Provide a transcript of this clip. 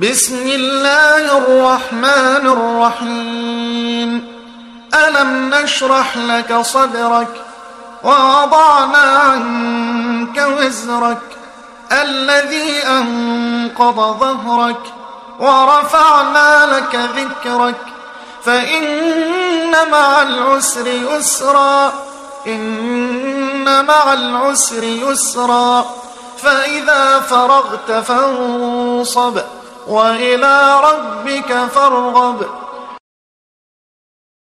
بسم الله الرحمن الرحيم. ألم نشرح لك صدرك ووضعنا عنك وزرك الذي أنقض ظهرك ورفعنا لك ذكرك فإن مع العسر يسرا إن مع العسر يسرا فإذا فرغت فانصب وإلى ربك فارغب